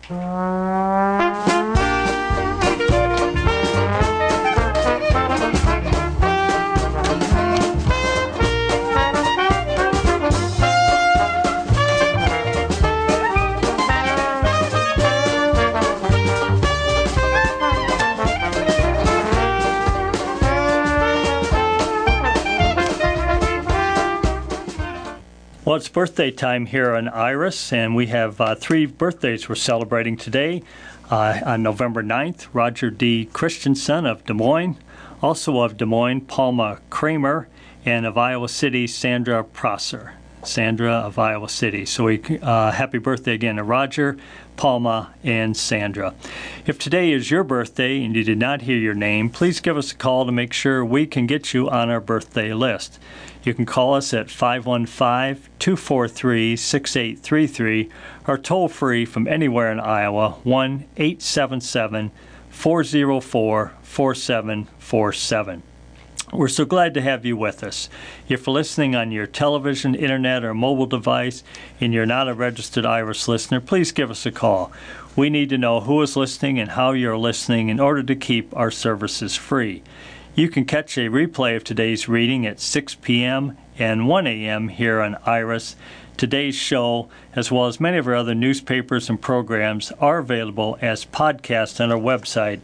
Well, it's birthday time here on Iris, and we have 3 birthdays we're celebrating today. On November 9th, Roger D. Christensen of Des Moines, also of Des Moines, Palma Kramer, and of Iowa City, Sandra Prosser. Sandra of Iowa City. So happy birthday again to Roger, Palma, and Sandra. If today is your birthday and you did not hear your name, please give us a call to make sure we can get you on our birthday list. You can call us at 515-243-6833 or toll free from anywhere in Iowa, 1-877-404-4747. We're so glad to have you with us. If you're listening on your television, internet, or mobile device and you're not a registered Iris listener, please give us a call. We need to know who is listening and how you're listening in order to keep our services free. You can catch a replay of today's reading at 6 p.m. and 1 a.m. here on Iris. Today's show, as well as many of our other newspapers and programs, are available as podcasts on our website,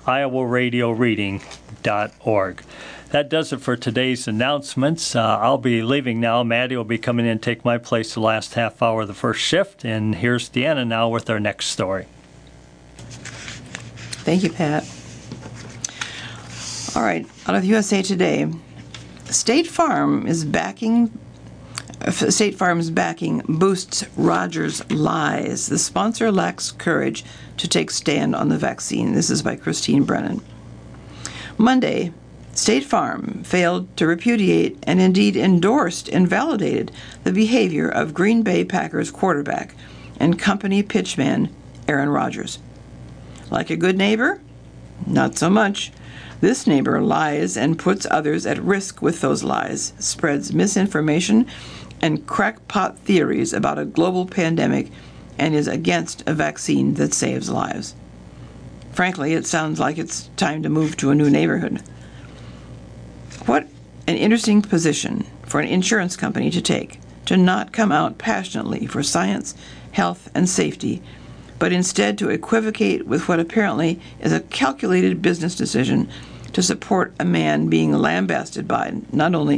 iowaradioreading.org. That does it for today's announcements. I'll be leaving now. Maddie will be coming in and take my place the last half hour of the first shift. And here's Deanna now with our next story. Thank you, Pat. All right, out of USA Today, State Farm's backing boosts Rogers lies. The sponsor lacks courage to take stand on the vaccine. This is by Christine Brennan. Monday, State Farm failed to repudiate and indeed endorsed and validated the behavior of Green Bay Packers quarterback and company pitchman Aaron Rodgers. Like a good neighbor? Not so much. This neighbor lies and puts others at risk with those lies, spreads misinformation and crackpot theories about a global pandemic, and is against a vaccine that saves lives. Frankly, it sounds like it's time to move to a new neighborhood. What an interesting position for an insurance company to take, to not come out passionately for science, health, and safety, but instead to equivocate with what apparently is a calculated business decision to support a man being lambasted by not only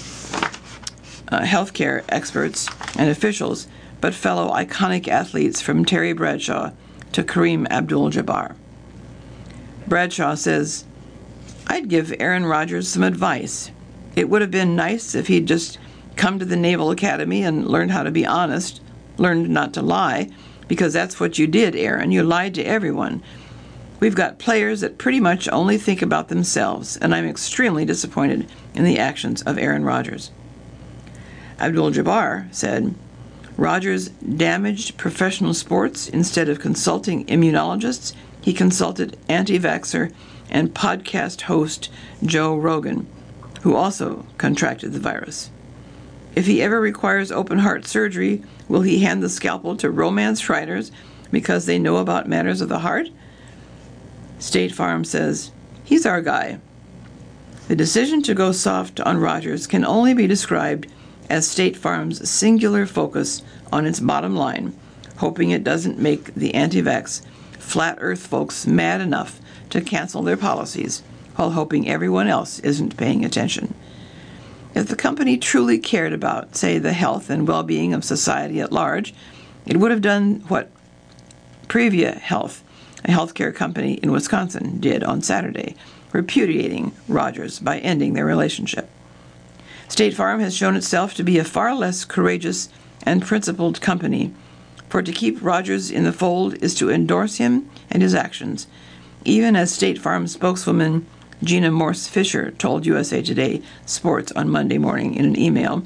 healthcare experts and officials, but fellow iconic athletes from Terry Bradshaw to Kareem Abdul-Jabbar. Bradshaw says, "I'd give Aaron Rodgers some advice. It would have been nice if he'd just come to the Naval Academy and learned how to be honest, learned not to lie, because that's what you did, Aaron. You lied to everyone. We've got players that pretty much only think about themselves, and I'm extremely disappointed in the actions of Aaron Rodgers." Abdul-Jabbar said, "Rodgers damaged professional sports. Instead of consulting immunologists, he consulted anti-vaxxer and podcast host Joe Rogan, who also contracted the virus. If he ever requires open-heart surgery, will he hand the scalpel to romance writers because they know about matters of the heart?" State Farm says, "He's our guy." The decision to go soft on Rodgers can only be described as State Farm's singular focus on its bottom line, hoping it doesn't make the anti-vax, flat earth folks mad enough to cancel their policies, while hoping everyone else isn't paying attention. If the company truly cared about, say, the health and well-being of society at large, it would have done what Previa Health, a healthcare company in Wisconsin, did on Saturday, repudiating Rodgers by ending their relationship. State Farm has shown itself to be a far less courageous and principled company, for to keep Rodgers in the fold is to endorse him and his actions, even as State Farm spokeswoman Gina Morse Fisher told USA Today Sports on Monday morning in an email.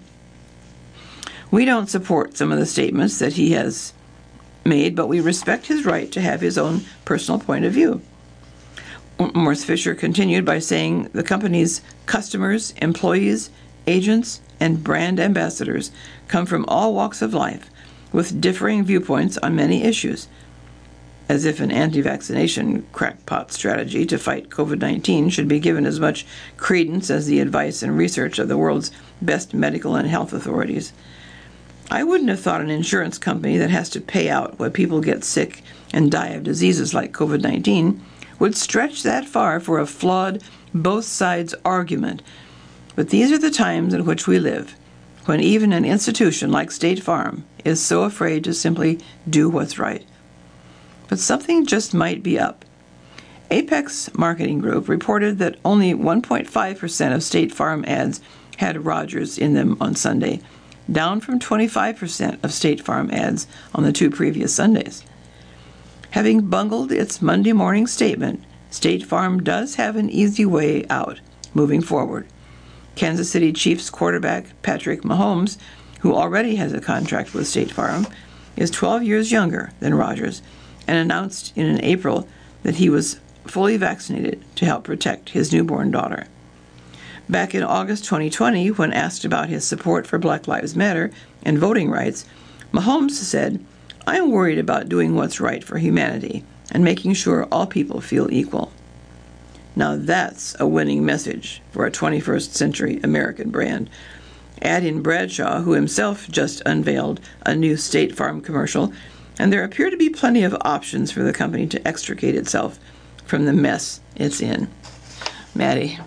"We don't support some of the statements that he has made, but we respect his right to have his own personal point of view." Morse Fisher continued by saying the company's customers, employees, agents, and brand ambassadors come from all walks of life with differing viewpoints on many issues. as if an anti-vaccination crackpot strategy to fight COVID-19 should be given as much credence as the advice and research of the world's best medical and health authorities. I wouldn't have thought an insurance company that has to pay out when people get sick and die of diseases like COVID-19 would stretch that far for a flawed, both sides argument. But these are the times in which we live, when even an institution like State Farm is so afraid to simply do what's right. But something just might be up. Apex Marketing Group reported that only 1.5% of State Farm ads had Rogers in them on Sunday, down from 25% of State Farm ads on the 2 previous Sundays. Having bungled its Monday morning statement, State Farm does have an easy way out moving forward. Kansas City Chiefs quarterback Patrick Mahomes, who already has a contract with State Farm, is 12 years younger than Rogers, and announced in April that he was fully vaccinated to help protect his newborn daughter. Back in August 2020, when asked about his support for Black Lives Matter and voting rights, Mahomes said, "I'm worried about doing what's right for humanity and making sure all people feel equal." Now that's a winning message for a 21st century American brand. Add in Bradshaw, who himself just unveiled a new State Farm commercial, and there appear to be plenty of options for the company to extricate itself from the mess it's in. Maddie.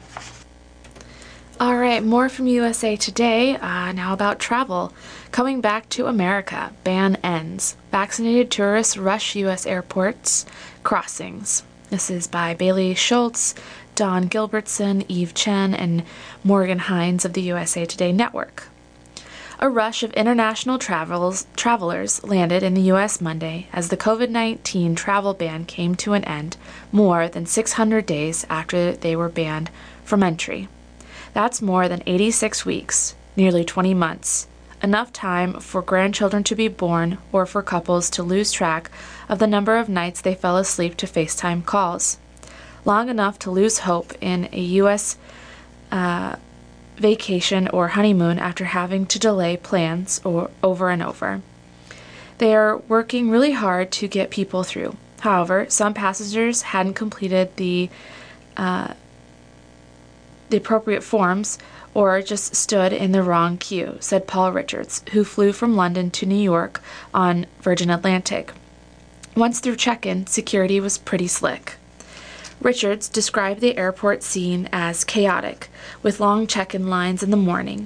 All right, more from USA Today. Now about travel. Coming back to America, ban ends. Vaccinated tourists rush U.S. airports crossings. This is by Bailey Schultz, Don Gilbertson, Eve Chen, and Morgan Hines of the USA Today Network. A rush of international travelers landed in the U.S. Monday as the COVID-19 travel ban came to an end more than 600 days after they were banned from entry. That's more than 86 weeks, nearly 20 months, enough time for grandchildren to be born or for couples to lose track of the number of nights they fell asleep to FaceTime calls, long enough to lose hope in a U.S. Vacation or honeymoon after having to delay plans over and over. They are working really hard to get people through. However, some passengers hadn't completed the appropriate forms or just stood in the wrong queue, said Paul Richards, who flew from London to New York on Virgin Atlantic. Once through check-in, security was pretty slick. Richards described the airport scene as chaotic, with long check-in lines in the morning.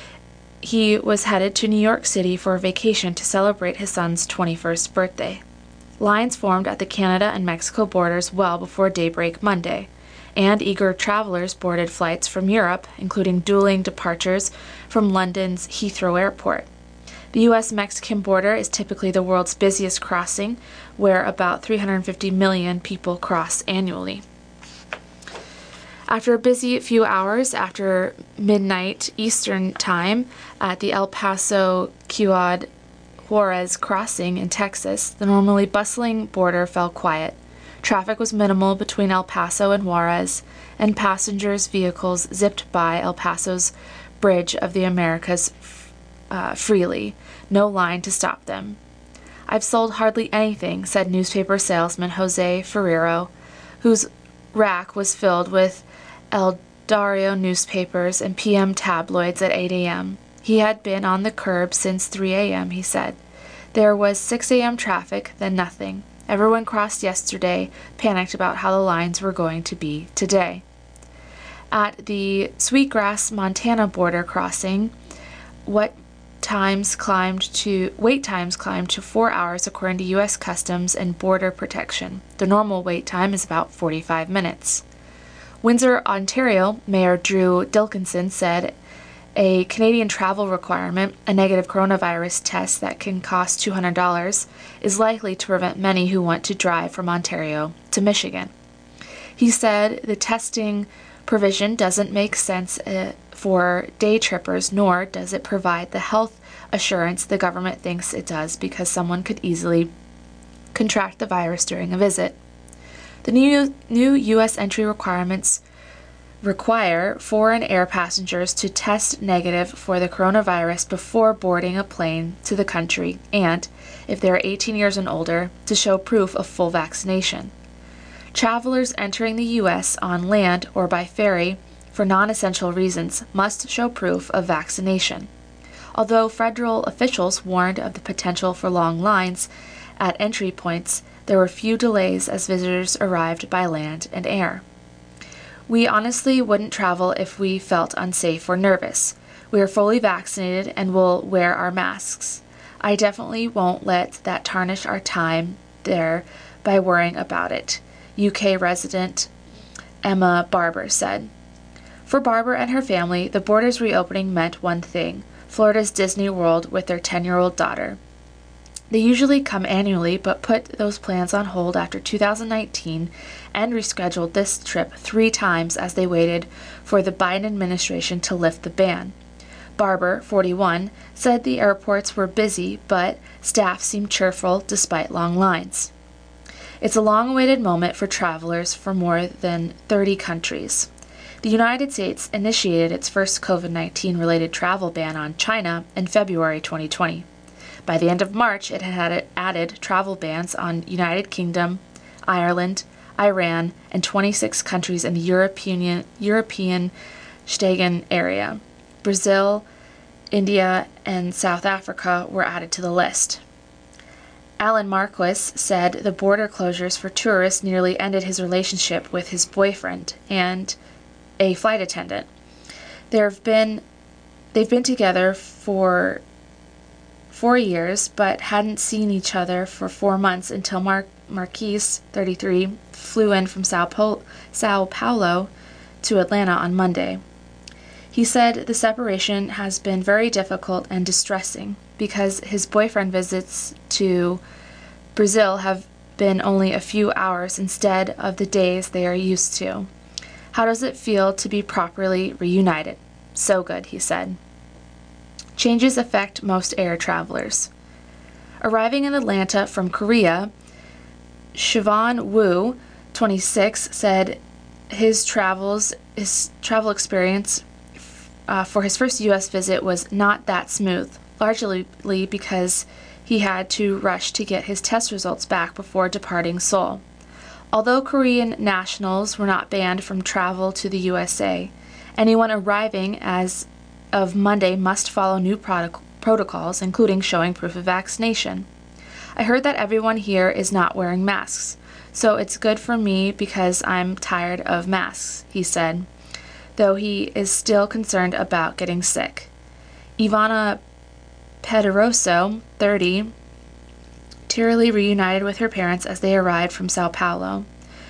He was headed to New York City for a vacation to celebrate his son's 21st birthday. Lines formed at the Canada and Mexico borders well before daybreak Monday, and eager travelers boarded flights from Europe, including dueling departures from London's Heathrow Airport. The U.S.-Mexican border is typically the world's busiest crossing, where about 350 million people cross annually. After a busy few hours after midnight Eastern Time at the El Paso Ciudad Juarez crossing in Texas, the normally bustling border fell quiet. Traffic was minimal between El Paso and Juarez, and passengers' vehicles zipped by El Paso's Bridge of the Americas freely, no line to stop them. "I've sold hardly anything," said newspaper salesman Jose Ferrero, whose rack was filled with El Diario newspapers and PM tabloids at 8 a.m. He had been on the curb since 3 a.m., he said. There was 6 a.m. traffic, then nothing. Everyone crossed yesterday, panicked about how the lines were going to be today. At the Sweetgrass, Montana border crossing, wait times climbed to 4 hours according to U.S. Customs and Border Protection. The normal wait time is about 45 minutes. Windsor, Ontario, Mayor Drew Dilkinson said a Canadian travel requirement, a negative coronavirus test that can cost $200, is likely to prevent many who want to drive from Ontario to Michigan. He said the testing provision doesn't make sense for day trippers, nor does it provide the health assurance the government thinks it does, because someone could easily contract the virus during a visit. The new U.S. entry requirements require foreign air passengers to test negative for the coronavirus before boarding a plane to the country and, if they are 18 years and older, to show proof of full vaccination. Travelers entering the U.S. on land or by ferry for non-essential reasons must show proof of vaccination. Although federal officials warned of the potential for long lines at entry points, there were few delays as visitors arrived by land and air. We honestly wouldn't travel if we felt unsafe or nervous. We are fully vaccinated and will wear our masks. I definitely won't let that tarnish our time there by worrying about it, UK resident Emma Barber said. For Barber and her family, the borders reopening meant one thing: Florida's Disney World with their 10-year-old daughter. They usually come annually, but put those plans on hold after 2019 and rescheduled this trip 3 times as they waited for the Biden administration to lift the ban. Barber, 41, said the airports were busy, but staff seemed cheerful despite long lines. It's a long-awaited moment for travelers from more than 30 countries. The United States initiated its first COVID-19 related travel ban on China in February 2020. By the end of March, it had added travel bans on United Kingdom, Ireland, Iran, and 26 countries in the European Schengen area. Brazil, India, and South Africa were added to the list. Alan Marquis said the border closures for tourists nearly ended his relationship with his boyfriend and a flight attendant. They've been together for 4 years, but hadn't seen each other for 4 months until Marquis, 33, flew in from Sao Paulo to Atlanta on Monday. He said the separation has been very difficult and distressing because his boyfriend visits to Brazil have been only a few hours instead of the days they are used to. How does it feel to be properly reunited? So good, he said. Changes affect most air travelers. Arriving in Atlanta from Korea, Siobhan Woo, 26, said his travel experience for his first U.S. visit was not that smooth, largely because he had to rush to get his test results back before departing Seoul. Although Korean nationals were not banned from travel to the USA, anyone arriving as of Monday must follow new protocols, including showing proof of vaccination. I heard that everyone here is not wearing masks, so it's good for me because I'm tired of masks, he said, though he is still concerned about getting sick. Ivana Pedroso, 30, tearily reunited with her parents as they arrived from Sao Paulo.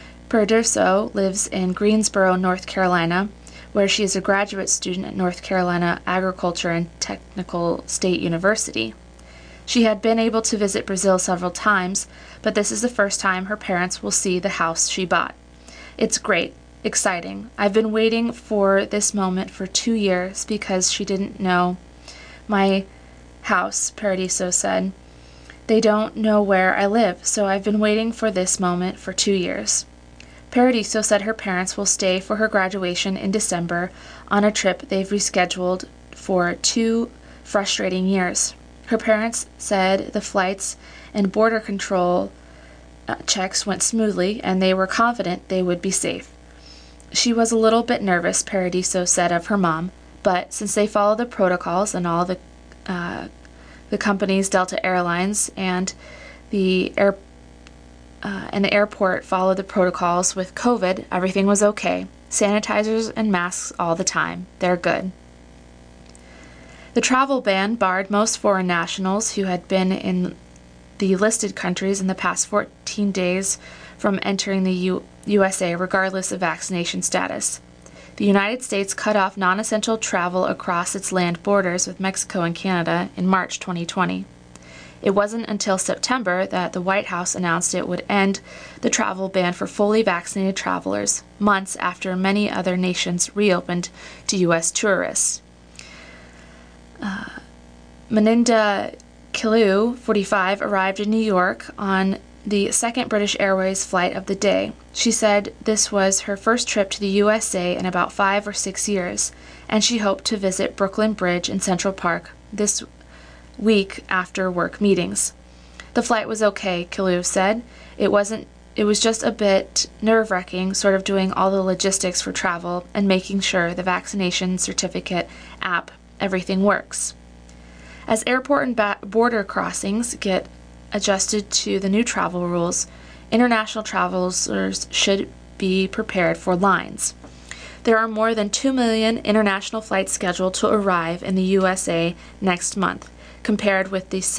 Pedroso lives in Greensboro, North Carolina, where she is a graduate student at North Carolina Agriculture and Technical State University. She had been able to visit Brazil several times, but this is the first time her parents will see the house she bought. It's great, exciting. I've been waiting for this moment for 2 years because she didn't know my house, Paradiso said. They don't know where I live, so I've been waiting for this moment for 2 years. Paradiso said her parents will stay for her graduation in December on a trip they've rescheduled for 2 frustrating years. Her parents said the flights and border control checks went smoothly and they were confident they would be safe. She was a little bit nervous, Paradiso said of her mom, but since they follow the protocols and all the companies, Delta Airlines and the airport followed the protocols with COVID, everything was okay. Sanitizers and masks all the time. They're good. The travel ban barred most foreign nationals who had been in the listed countries in the past 14 days from entering the USA regardless of vaccination status. The United States cut off non-essential travel across its land borders with Mexico and Canada in March 2020. It wasn't until September that the White House announced it would end the travel ban for fully vaccinated travelers, months after many other nations reopened to U.S. tourists. Meninda Killiu, 45, arrived in New York on the second British Airways flight of the day. She said this was her first trip to the USA in about 5 or 6 years, and she hoped to visit Brooklyn Bridge in Central Park this week after work meetings. The flight was okay, Kalu said. It was just a bit nerve-wracking, sort of doing all the logistics for travel and making sure the vaccination certificate app, everything works. As airport and border crossings get adjusted to the new travel rules, international travelers should be prepared for lines. There are more than 2 million international flights scheduled to arrive in the USA next month, compared with the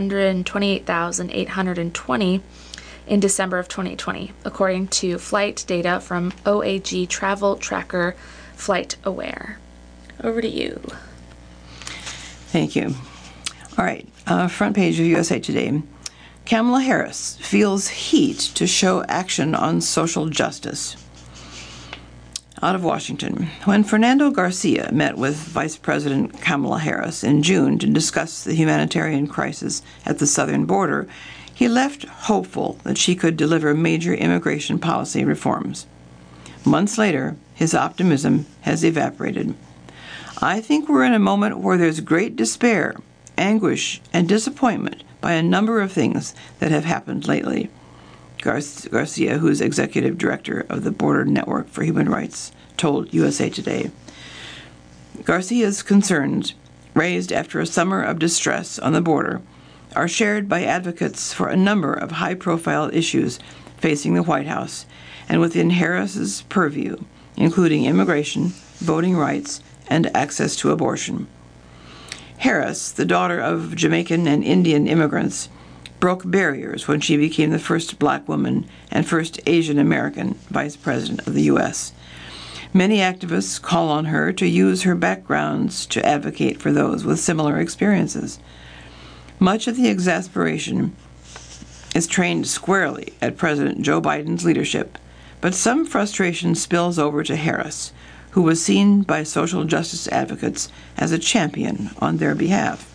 728,820 in December of 2020, according to flight data from OAG travel tracker FlightAware. Over to you. Thank you. All right, front page of USA Today. Kamala Harris feels heat to show action on social justice. Out of Washington, when Fernando Garcia met with Vice President Kamala Harris in June to discuss the humanitarian crisis at the southern border, he left hopeful that she could deliver major immigration policy reforms. Months later, his optimism has evaporated. I think we're in a moment where there's great despair, anguish, and disappointment by a number of things that have happened lately. Garcia, who is executive director of the Border Network for Human Rights, told USA Today. Garcia's concerns, raised after a summer of distress on the border, are shared by advocates for a number of high-profile issues facing the White House and within Harris's purview, including immigration, voting rights, and access to abortion. Harris, the daughter of Jamaican and Indian immigrants, broke barriers when she became the first black woman and first Asian American vice president of the U.S. Many activists call on her to use her backgrounds to advocate for those with similar experiences. Much of the exasperation is trained squarely at President Joe Biden's leadership, but some frustration spills over to Harris, who was seen by social justice advocates as a champion on their behalf.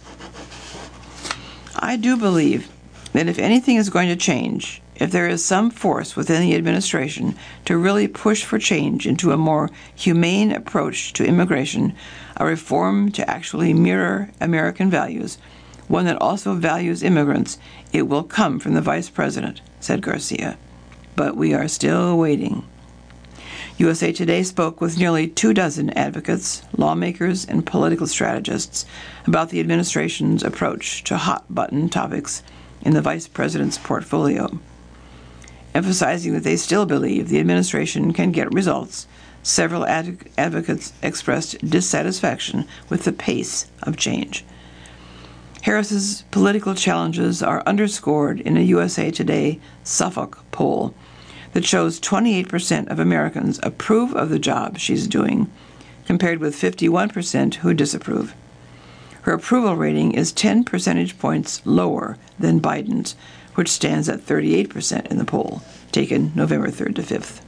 I do believe that if anything is going to change, if there is some force within the administration to really push for change into a more humane approach to immigration, a reform to actually mirror American values, one that also values immigrants, it will come from the vice president, said Garcia. But we are still waiting. USA Today spoke with nearly 24 advocates, lawmakers, and political strategists about the administration's approach to hot-button topics in the vice president's portfolio. Emphasizing that they still believe the administration can get results, several advocates expressed dissatisfaction with the pace of change. Harris's political challenges are underscored in a USA Today Suffolk poll that shows 28% of Americans approve of the job she's doing, compared with 51% who disapprove. Her approval rating is 10 percentage points lower than Biden's, which stands at 38% in the poll, taken November 3rd to 5th.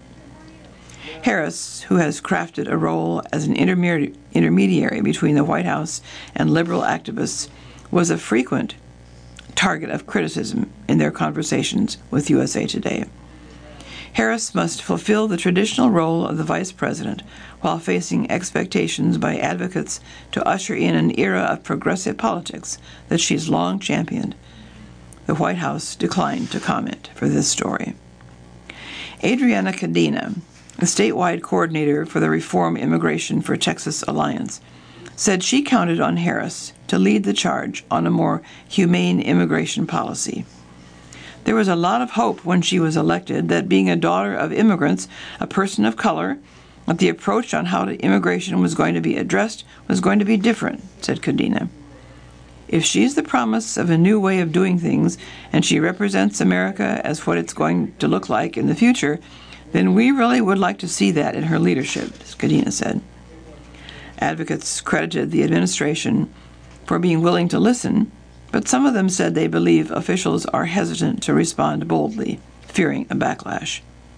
Harris, who has crafted a role as an intermediary between the White House and liberal activists, was a frequent target of criticism in their conversations with USA Today. Harris must fulfill the traditional role of the vice president while facing expectations by advocates to usher in an era of progressive politics that she's long championed. The White House declined to comment for this story. Adriana Cadena, the statewide coordinator for the Reform Immigration for Texas Alliance, said she counted on Harris to lead the charge on a more humane immigration policy. There was a lot of hope when she was elected that being a daughter of immigrants, a person of color, that the approach on how immigration was going to be addressed was going to be different, said Cadena. If she's the promise of a new way of doing things and she represents America as what it's going to look like in the future, then we really would like to see that in her leadership, Cadena said. Advocates credited the administration for being willing to listen, but some of them said they believe officials are hesitant to respond boldly, fearing a backlash.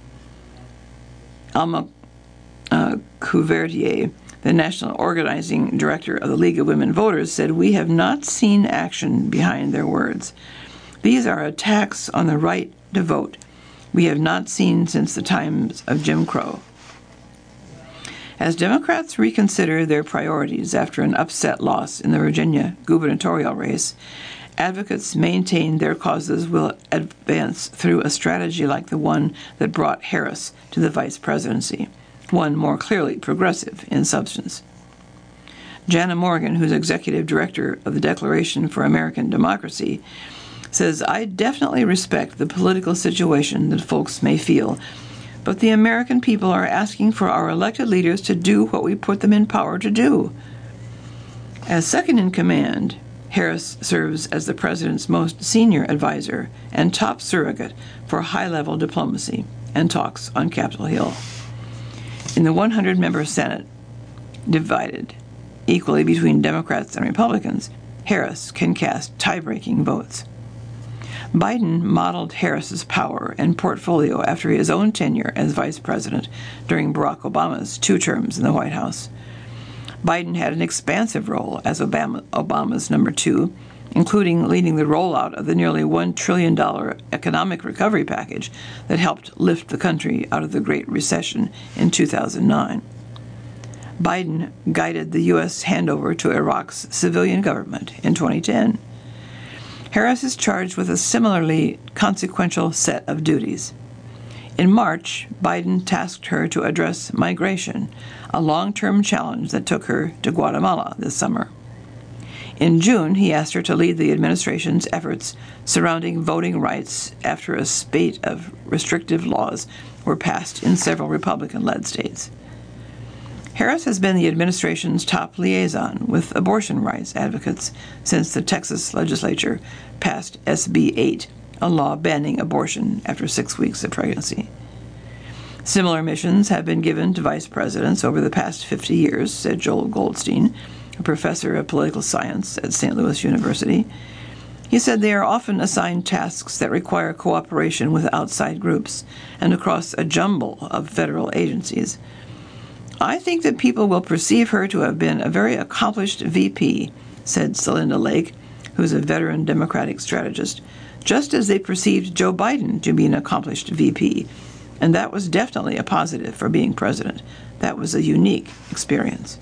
Alma Couvertier, the national organizing director of the League of Women Voters, said, "We have not seen action behind their words. These are attacks on the right to vote we have not seen since the times of Jim Crow. As Democrats reconsider their priorities after an upset loss in the Virginia gubernatorial race, advocates maintain their causes will advance through a strategy like the one that brought Harris to the vice presidency, one more clearly progressive in substance. Jana Morgan, who's executive director of the Declaration for American Democracy, says, "I definitely respect the political situation that folks may feel, but the American people are asking for our elected leaders to do what we put them in power to do." As second in command, Harris serves as the president's most senior advisor and top surrogate for high-level diplomacy and talks on Capitol Hill. In the 100-member Senate, divided equally between Democrats and Republicans, Harris can cast tie-breaking votes. Biden modeled Harris's power and portfolio after his own tenure as vice president during Barack Obama's 2 terms in the White House. Biden had an expansive role as Obama's number 2, including leading the rollout of the nearly $1 trillion economic recovery package that helped lift the country out of the Great Recession in 2009. Biden guided the U.S. handover to Iraq's civilian government in 2010. Harris is charged with a similarly consequential set of duties. In March, Biden tasked her to address migration, a long-term challenge that took her to Guatemala this summer. In June, he asked her to lead the administration's efforts surrounding voting rights after a spate of restrictive laws were passed in several Republican-led states. Harris has been the administration's top liaison with abortion rights advocates since the Texas legislature passed SB 8, a law banning abortion after 6 weeks of pregnancy. Similar missions have been given to vice presidents over the past 50 years, said Joel Goldstein, a professor of political science at St. Louis University. He said they are often assigned tasks that require cooperation with outside groups and across a jumble of federal agencies. "I think that people will perceive her to have been a very accomplished VP," said Celinda Lake, who's a veteran Democratic strategist, just as they perceived Joe Biden to be an accomplished VP. And that was definitely a positive for being president. That was a unique experience.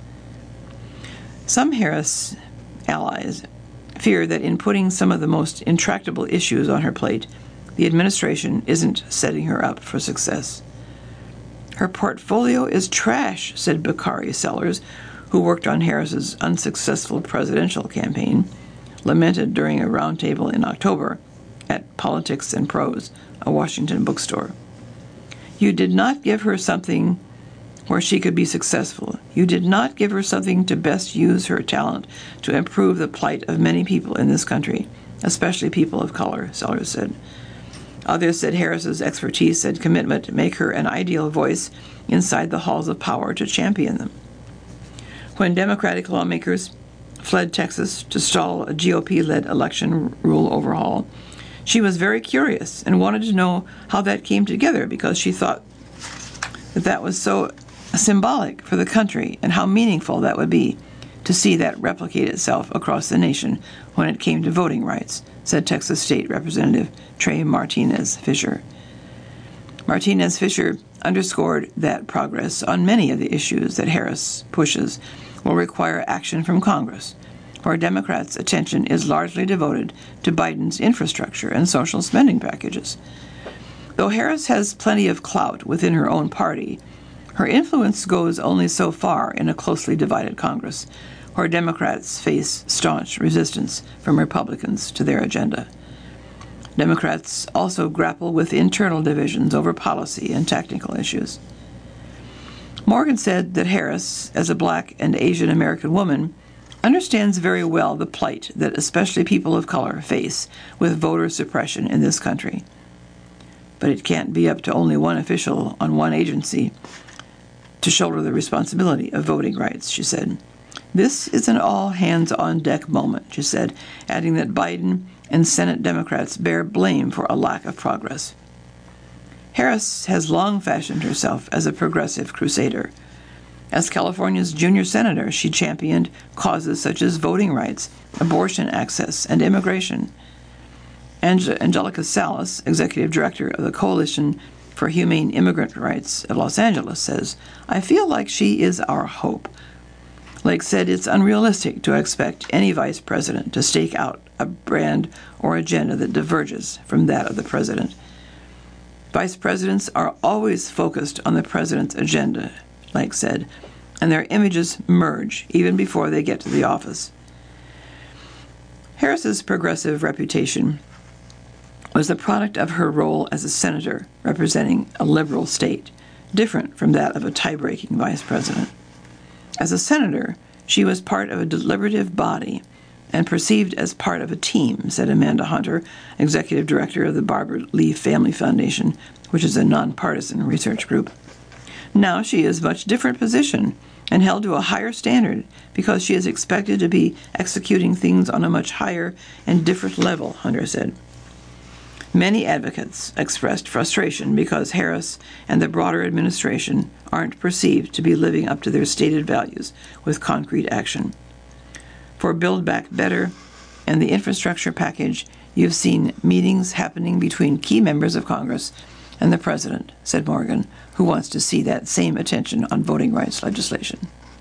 Some Harris allies fear that in putting some of the most intractable issues on her plate, the administration isn't setting her up for success. "Her portfolio is trash," said Bakari Sellers, who worked on Harris's unsuccessful presidential campaign, lamented during a roundtable in October at Politics and Prose, a Washington bookstore. "You did not give her something where she could be successful. You did not give her something to best use her talent to improve the plight of many people in this country, especially people of color," Sellers said. Others said Harris's expertise and commitment make her an ideal voice inside the halls of power to champion them. When Democratic lawmakers fled Texas to stall a GOP-led election rule overhaul, she was very curious and wanted to know how that came together because she thought that was so symbolic for the country and how meaningful that would be to see that replicate itself across the nation when it came to voting rights, said Texas State Representative Trey Martinez Fisher. Martinez Fisher underscored that progress on many of the issues that Harris pushes will require action from Congress, where Democrats' attention is largely devoted to Biden's infrastructure and social spending packages. Though Harris has plenty of clout within her own party, her influence goes only so far in a closely divided Congress, where Democrats face staunch resistance from Republicans to their agenda. Democrats also grapple with internal divisions over policy and technical issues. Morgan said that Harris, as a Black and Asian American woman, understands very well the plight that especially people of color face with voter suppression in this country. But it can't be up to only one official on one agency to shoulder the responsibility of voting rights, she said. "This is an all-hands-on-deck moment," she said, adding that Biden and Senate Democrats bear blame for a lack of progress. Harris has long fashioned herself as a progressive crusader. As California's junior senator, she championed causes such as voting rights, abortion access, and immigration. Angelica Salas, executive director of the Coalition for Humane Immigrant Rights of Los Angeles, says, "I feel like she is our hope." Lake said it's unrealistic to expect any vice president to stake out a brand or agenda that diverges from that of the president. Vice presidents are always focused on the president's agenda, Lake said, and their images merge even before they get to the office. Harris's progressive reputation was the product of her role as a senator representing a liberal state, different from that of a tie-breaking vice president. As a senator, she was part of a deliberative body and perceived as part of a team, said Amanda Hunter, executive director of the Barbara Lee Family Foundation, which is a nonpartisan research group. Now she is a much different position and held to a higher standard because she is expected to be executing things on a much higher and different level, Hunter said. Many advocates expressed frustration because Harris and the broader administration aren't perceived to be living up to their stated values with concrete action. For Build Back Better and the infrastructure package, you've seen meetings happening between key members of Congress and the president, said Morgan, who wants to see that same attention on voting rights legislation.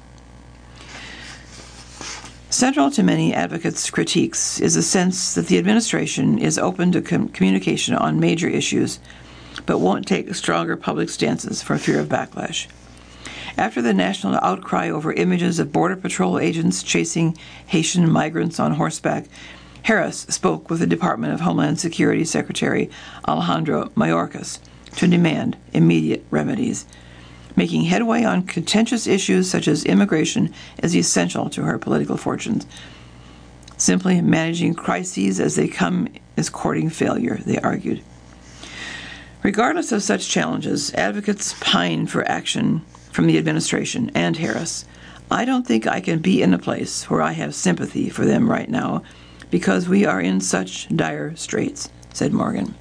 Central to many advocates' critiques is a sense that the administration is open to communication on major issues, but won't take stronger public stances for fear of backlash. After the national outcry over images of Border Patrol agents chasing Haitian migrants on horseback, Harris spoke with the Department of Homeland Security Secretary Alejandro Mayorkas to demand immediate remedies. Making headway on contentious issues such as immigration is essential to her political fortunes. Simply managing crises as they come is courting failure, they argued. Regardless of such challenges, advocates pine for action from the administration and Harris. I don't think I can be in a place where I have sympathy for them right now because we are in such dire straits, said Morgan.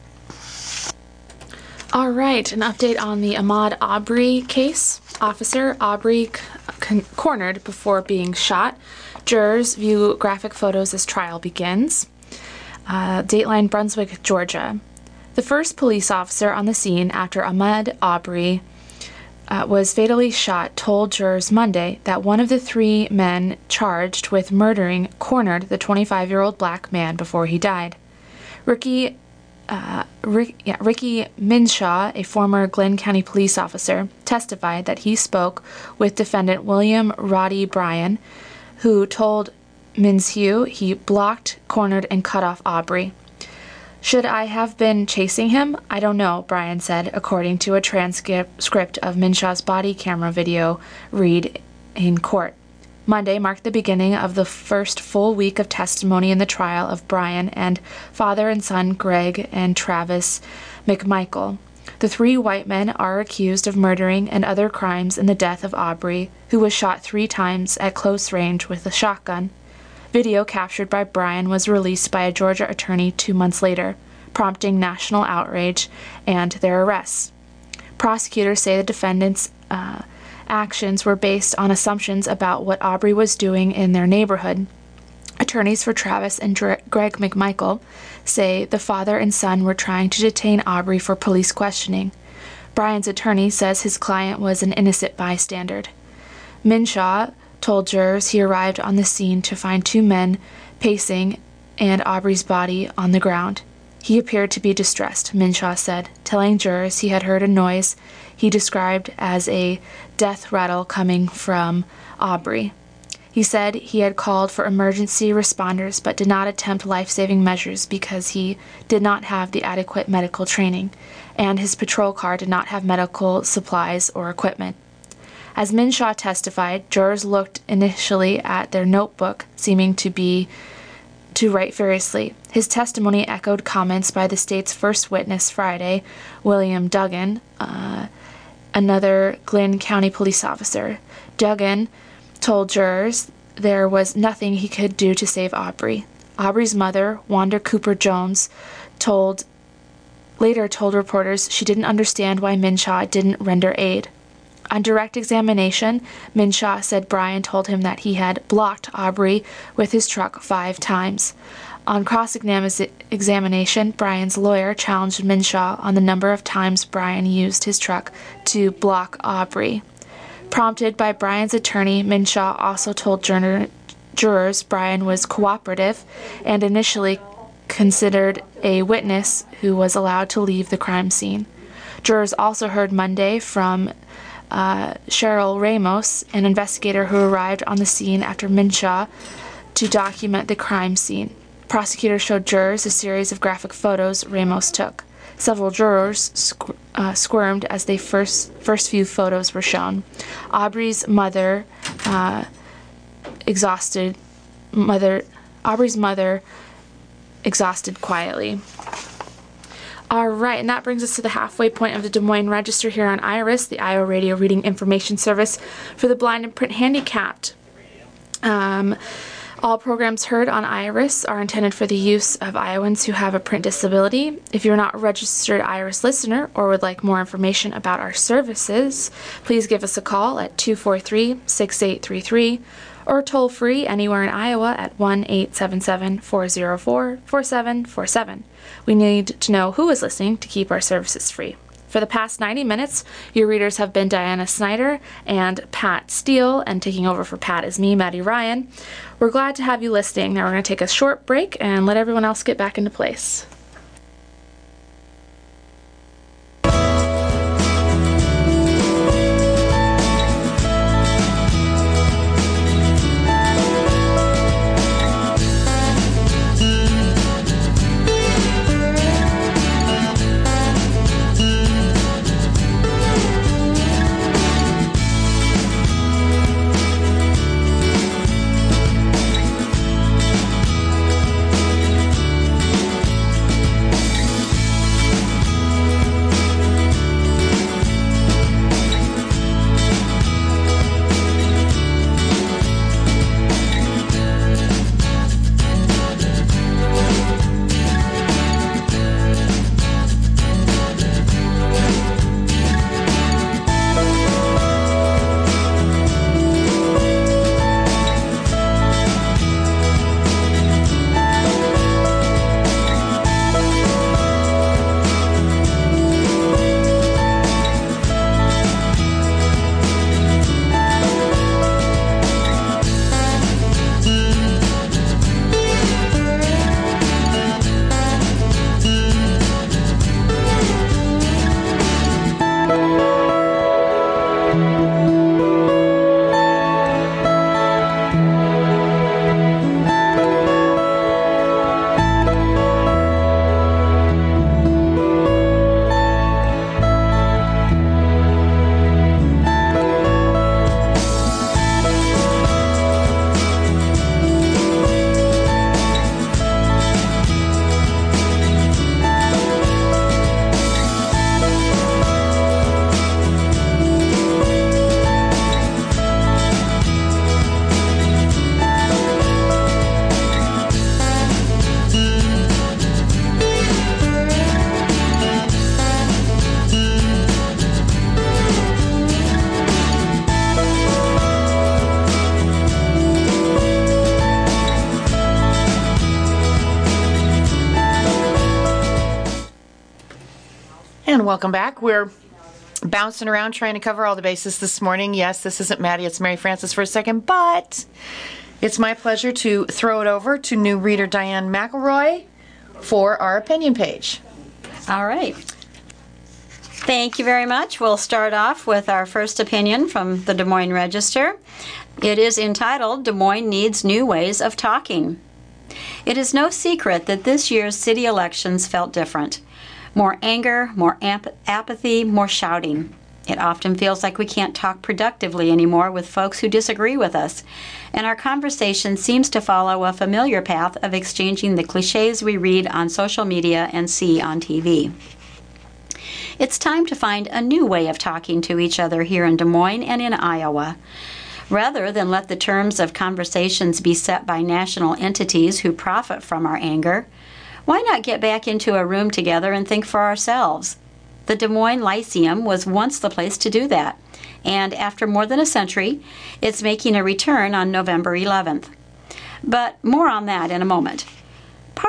All right, an update on the Ahmaud Arbery case. Officer Arbery cornered before being shot. Jurors view graphic photos as trial begins. Dateline, Brunswick, Georgia. The first police officer on the scene after Ahmaud Arbery was fatally shot told jurors Monday that one of the three men charged with murdering cornered the 25-year-old black man before he died. Ricky Minshaw, a former Glenn County police officer, testified that he spoke with defendant William Roddy Bryan, who told Minshew he blocked, cornered, and cut off Arbery. "Should I have been chasing him? I don't know," Bryan said, according to a transcript of Minshaw's body camera video read in court. Monday marked the beginning of the first full week of testimony in the trial of Bryan and father and son Greg and Travis McMichael. The three white men are accused of murdering and other crimes in the death of Arbery, who was shot 3 times at close range with a shotgun. Video captured by Bryan was released by a Georgia attorney 2 months later, prompting national outrage and their arrests. Prosecutors say the defendants' actions were based on assumptions about what Arbery was doing in their neighborhood. Attorneys for Travis and Greg McMichael say the father and son were trying to detain Arbery for police questioning. Bryan's attorney says his client was an innocent bystander. Minshaw told jurors he arrived on the scene to find 2 men pacing and Arbery's body on the ground. He appeared to be distressed, Minshaw said, telling jurors he had heard a noise he described as a death rattle coming from Arbery. He said he had called for emergency responders but did not attempt life-saving measures because he did not have the adequate medical training, and his patrol car did not have medical supplies or equipment. As Minshaw testified, jurors looked initially at their notebook, seeming to write furiously. His testimony echoed comments by the state's first witness Friday, William Duggan, another Glenn County police officer. Duggan told jurors there was nothing he could do to save Arbery. Arbery's mother, Wanda Cooper Jones, later told reporters she didn't understand why Minshaw didn't render aid. On direct examination, Minshaw said Bryan told him that he had blocked Arbery with his truck 5 times. On cross-examination, Brian's lawyer challenged Minshaw on the number of times Brian used his truck to block Aubrey. Prompted by Brian's attorney, Minshaw also told jurors Brian was cooperative and initially considered a witness who was allowed to leave the crime scene. Jurors also heard Monday from Cheryl Ramos, an investigator who arrived on the scene after Minshaw to document the crime scene. Prosecutors showed jurors a series of graphic photos Ramos took. Several jurors squirmed as the first few photos were shown. Aubrey's mother exhausted quietly. All right, and that brings us to the halfway point of the Des Moines Register here on IRIS, the Iowa Radio Reading Information Service for the blind and print handicapped. All programs heard on IRIS are intended for the use of Iowans who have a print disability. If you're not a registered IRIS listener or would like more information about our services, please give us a call at 243-6833 or toll free anywhere in Iowa at 1-877-404-4747. We need to know who is listening to keep our services free. For the past 90 minutes, your readers have been Diana Snyder and Pat Steele, and taking over for Pat is me, Maddie Ryan. We're glad to have you listening. Now we're going to take a short break and let everyone else get back into place. And welcome back. We're bouncing around trying to cover all the bases this morning. Yes, this isn't Maddie, it's Mary Frances for a second, but it's my pleasure to throw it over to new reader Diane McElroy for our opinion page. All right. Thank you very much. We'll start off with our first opinion from the Des Moines Register. It is entitled, Des Moines Needs New Ways of Talking. It is no secret that this year's city elections felt different. More anger, more apathy, more shouting. It often feels like we can't talk productively anymore with folks who disagree with us, and our conversation seems to follow a familiar path of exchanging the cliches we read on social media and see on TV. It's time to find a new way of talking to each other here in Des Moines and in Iowa. Rather than let the terms of conversations be set by national entities who profit from our anger, why not get back into a room together and think for ourselves? The Des Moines Lyceum was once the place to do that, and after more than a century, it's making a return on November 11th. But more on that in a moment. Part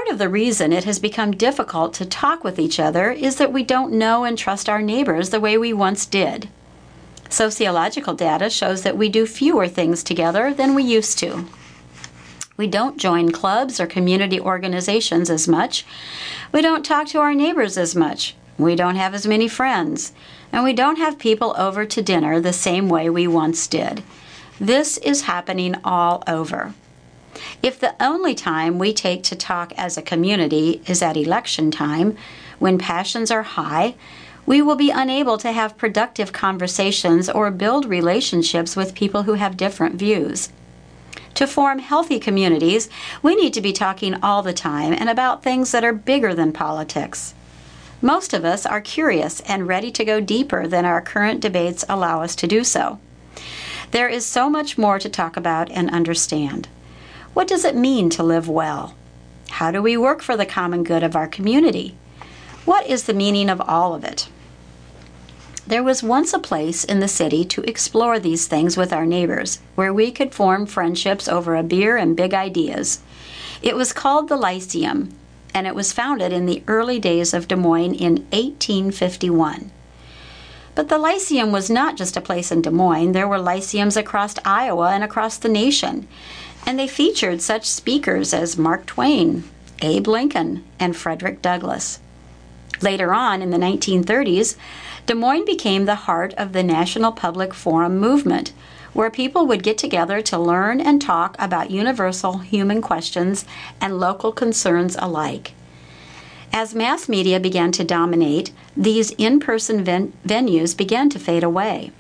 Part of the reason it has become difficult to talk with each other is that we don't know and trust our neighbors the way we once did. Sociological data shows that we do fewer things together than we used to. We don't join clubs or community organizations as much. We don't talk to our neighbors as much. We don't have as many friends. And we don't have people over to dinner the same way we once did. This is happening all over. If the only time we take to talk as a community is at election time, when passions are high, we will be unable to have productive conversations or build relationships with people who have different views. To form healthy communities, we need to be talking all the time and about things that are bigger than politics. Most of us are curious and ready to go deeper than our current debates allow us to do so. There is so much more to talk about and understand. What does it mean to live well? How do we work for the common good of our community? What is the meaning of all of it? There was once a place in the city to explore these things with our neighbors, where we could form friendships over a beer and big ideas. It was called the Lyceum, and it was founded in the early days of Des Moines in 1851. But the Lyceum was not just a place in Des Moines. There were lyceums across Iowa and across the nation, and they featured such speakers as Mark Twain, Abe Lincoln, and Frederick Douglass. Later on, in the 1930s, Des Moines became the heart of the National Public Forum movement, where people would get together to learn and talk about universal human questions and local concerns alike. As mass media began to dominate, these in-person venues began to fade away.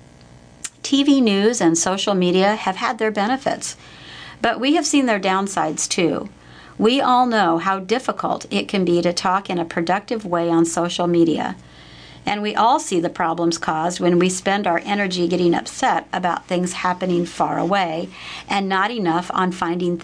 TV news and social media have had their benefits, but we have seen their downsides too. We all know how difficult it can be to talk in a productive way on social media. And we all see the problems caused when we spend our energy getting upset about things happening far away and not enough on finding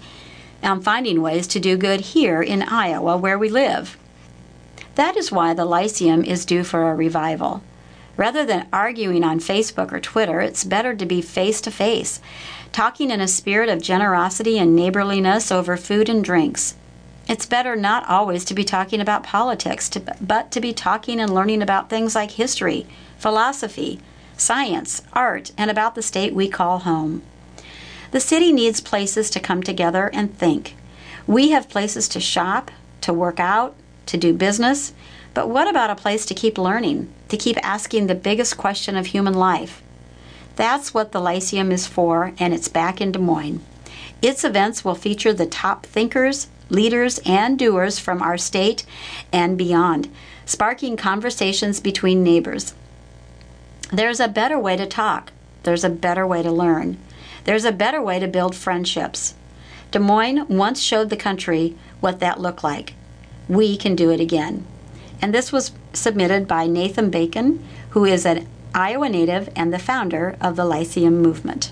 ways to do good here in Iowa where we live. That is why the Lyceum is due for a revival. Rather than arguing on Facebook or Twitter, it's better to be face-to-face, talking in a spirit of generosity and neighborliness over food and drinks. It's better not always to be talking about politics, but to be talking and learning about things like history, philosophy, science, art, and about the state we call home. The city needs places to come together and think. We have places to shop, to work out, to do business, but what about a place to keep learning, to keep asking the biggest question of human life? That's what the Lyceum is for, and it's back in Des Moines. Its events will feature the top thinkers, leaders, and doers from our state and beyond, sparking conversations between neighbors. There's a better way to talk. There's a better way to learn. There's a better way to build friendships. Des Moines once showed the country what that looked like. We can do it again. And this was submitted by Nathan Bacon, who is an Iowa native and the founder of the Lyceum movement.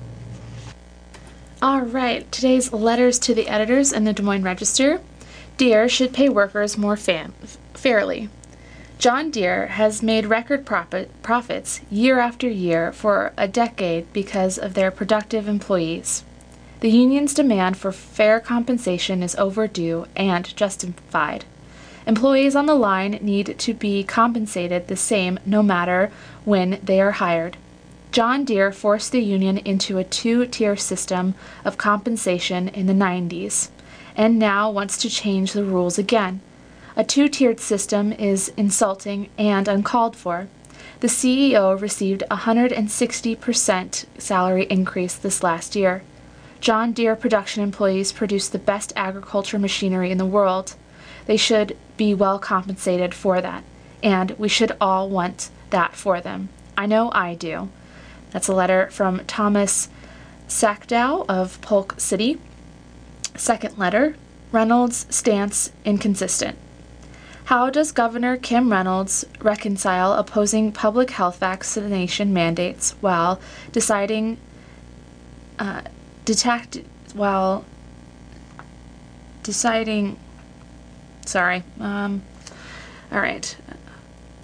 All right, today's letters to the editors in the Des Moines Register. Deere should pay workers more fairly. John Deere has made record profits year after year for a decade because of their productive employees. The union's demand for fair compensation is overdue and justified. Employees on the line need to be compensated the same no matter when they are hired. John Deere forced the union into a two-tier system of compensation in the 90s, and now wants to change the rules again. A two-tiered system is insulting and uncalled for. The CEO received a 160% salary increase this last year. John Deere production employees produce the best agriculture machinery in the world. They should be well compensated for that, and we should all want that for them. I know I do. That's a letter from Thomas Sackdow of Polk City. Second letter, Reynolds' stance inconsistent. How does Governor Kim Reynolds reconcile opposing public health vaccination mandates while deciding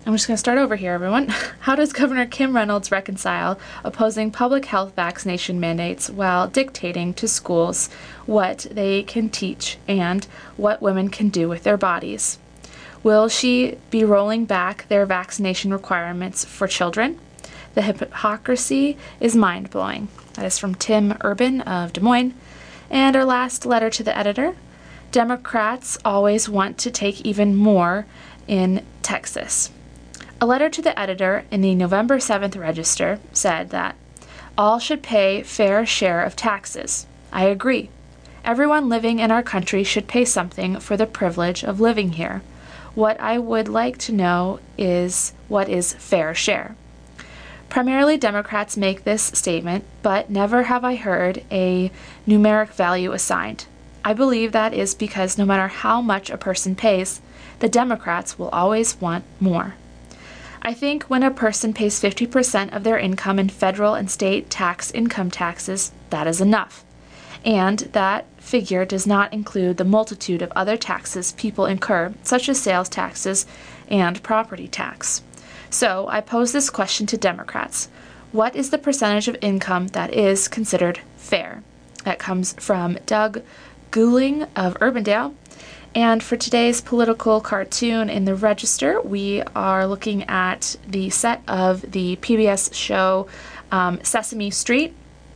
I'm just going to start over here, everyone. How does Governor Kim Reynolds reconcile opposing public health vaccination mandates while dictating to schools what they can teach and what women can do with their bodies? Will she be rolling back their vaccination requirements for children? The hypocrisy is mind-blowing. That is from Tim Urban of Des Moines. And our last letter to the editor. Democrats always want to take even more in Texas. A letter to the editor in the November 7th Register said that all should pay fair share of taxes. I agree. Everyone living in our country should pay something for the privilege of living here. What I would like to know is what is fair share. Primarily, Democrats make this statement, but never have I heard a numeric value assigned. I believe that is because no matter how much a person pays, the Democrats will always want more. I think when a person pays 50% of their income in federal and state income taxes, that is enough. And that figure does not include the multitude of other taxes people incur, such as sales taxes and property tax. So I pose this question to Democrats. What is the percentage of income that is considered fair? That comes from Doug Gouling of Urbandale. And for today's political cartoon in the Register, we are looking at the set of the PBS show Sesame Street.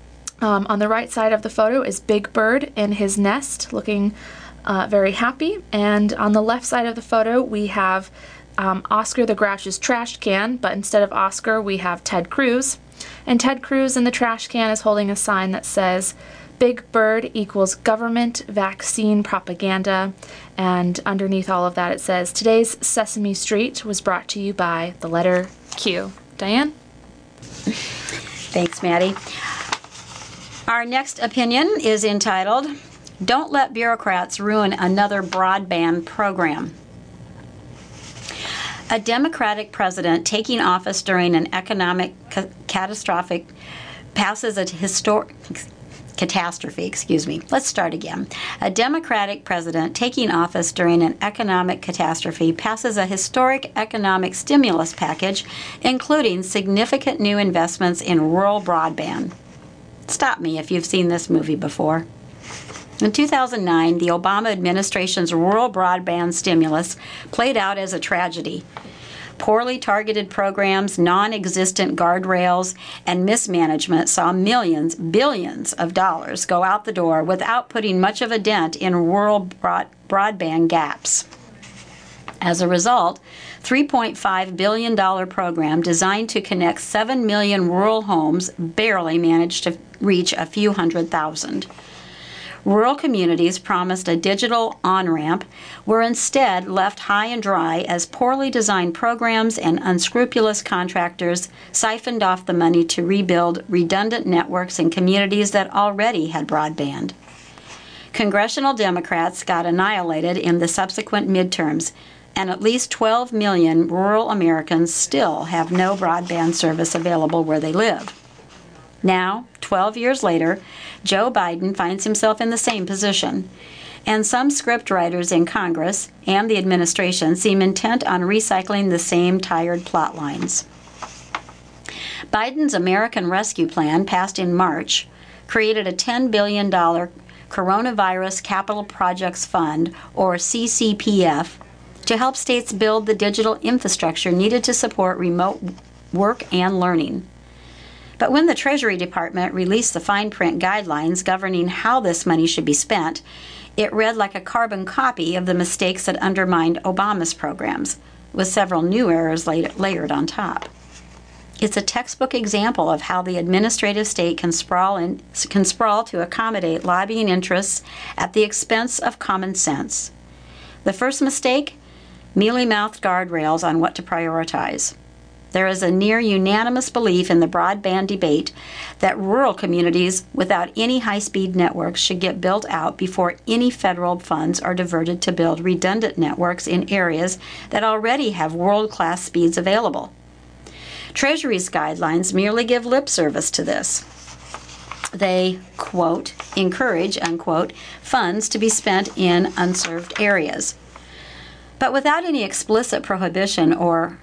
On the right side of the photo is Big Bird in his nest, looking very happy. And on the left side of the photo, we have Oscar the Grouch's trash can, but instead of Oscar, we have Ted Cruz. And Ted Cruz in the trash can is holding a sign that says, Big Bird equals government vaccine propaganda. And underneath all of that, it says, today's Sesame Street was brought to you by the letter Q. Diane? Thanks, Maddie. Our next opinion is entitled, Don't Let Bureaucrats Ruin Another Broadband Program. A Democratic president taking office during an economic catastrophe. Let's start again. A Democratic president taking office during an economic catastrophe passes a historic economic stimulus package, including significant new investments in rural broadband. Stop me if you've seen this movie before. In 2009, the Obama administration's rural broadband stimulus played out as a tragedy. Poorly targeted programs, non-existent guardrails, and mismanagement saw billions of dollars go out the door without putting much of a dent in rural broadband gaps. As a result, $3.5 billion program designed to connect 7 million rural homes barely managed to reach a few 100,000. Rural communities promised a digital on-ramp were instead left high and dry as poorly designed programs and unscrupulous contractors siphoned off the money to rebuild redundant networks in communities that already had broadband. Congressional Democrats got annihilated in the subsequent midterms, and at least 12 million rural Americans still have no broadband service available where they live. Now, 12 years later, Joe Biden finds himself in the same position, and some scriptwriters in Congress and the administration seem intent on recycling the same tired plot lines. Biden's American Rescue Plan, passed in March, created a $10 billion Coronavirus Capital Projects Fund, or CCPF, to help states build the digital infrastructure needed to support remote work and learning. But when the Treasury Department released the fine print guidelines governing how this money should be spent, it read like a carbon copy of the mistakes that undermined Obama's programs, with several new errors layered on top. It's a textbook example of how the administrative state can sprawl to accommodate lobbying interests at the expense of common sense. The first mistake? Mealy-mouthed guardrails on what to prioritize. There is a near unanimous belief in the broadband debate that rural communities without any high-speed networks should get built out before any federal funds are diverted to build redundant networks in areas that already have world-class speeds available. Treasury's guidelines merely give lip service to this. They, quote, encourage, unquote, funds to be spent in unserved areas. But without any explicit prohibition or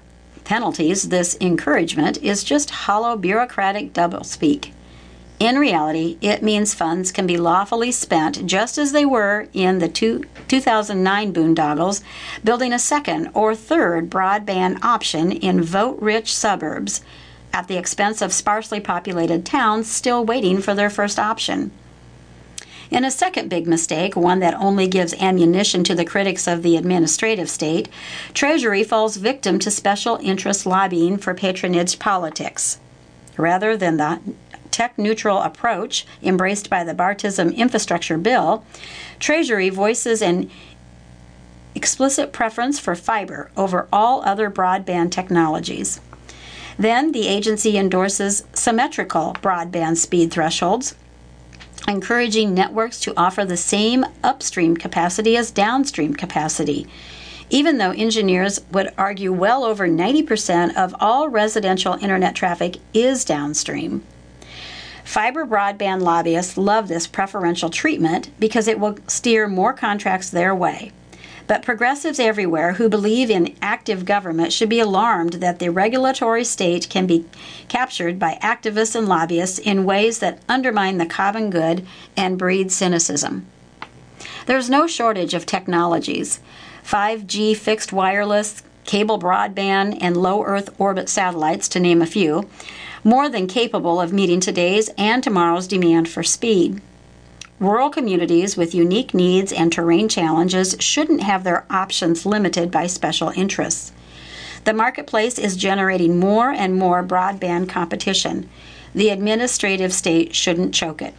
penalties, this encouragement is just hollow bureaucratic doublespeak. In reality, it means funds can be lawfully spent just as they were in the 2009 boondoggles, building a second or third broadband option in vote-rich suburbs at the expense of sparsely populated towns still waiting for their first option. In a second big mistake, one that only gives ammunition to the critics of the administrative state, Treasury falls victim to special interest lobbying for patronage politics. Rather than the tech-neutral approach embraced by the Bartism infrastructure bill, Treasury voices an explicit preference for fiber over all other broadband technologies. Then the agency endorses symmetrical broadband speed thresholds, encouraging networks to offer the same upstream capacity as downstream capacity, even though engineers would argue well over 90% of all residential internet traffic is downstream. Fiber broadband lobbyists love this preferential treatment because it will steer more contracts their way. But progressives everywhere who believe in active government should be alarmed that the regulatory state can be captured by activists and lobbyists in ways that undermine the common good and breed cynicism. There's no shortage of technologies. 5G fixed wireless, cable broadband, and low Earth orbit satellites, to name a few, more than capable of meeting today's and tomorrow's demand for speed. Rural communities with unique needs and terrain challenges shouldn't have their options limited by special interests. The marketplace is generating more and more broadband competition. The administrative state shouldn't choke it.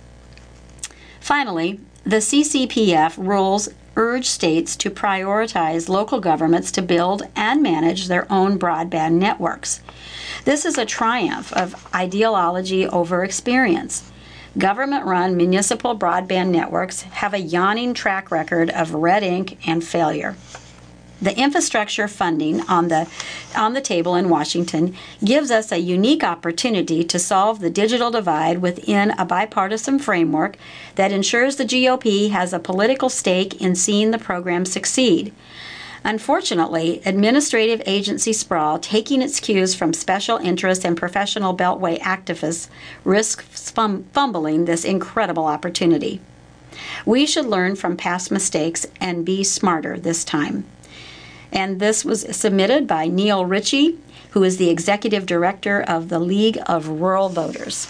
Finally, the CCPF rules urge states to prioritize local governments to build and manage their own broadband networks. This is a triumph of ideology over experience. Government-run municipal broadband networks have a yawning track record of red ink and failure. The infrastructure funding on the table in Washington gives us a unique opportunity to solve the digital divide within a bipartisan framework that ensures the GOP has a political stake in seeing the program succeed. Unfortunately, administrative agency sprawl, taking its cues from special interest and professional beltway activists, risks fumbling this incredible opportunity. We should learn from past mistakes and be smarter this time. And this was submitted by Neil Ritchie, who is the executive director of the League of Rural Voters.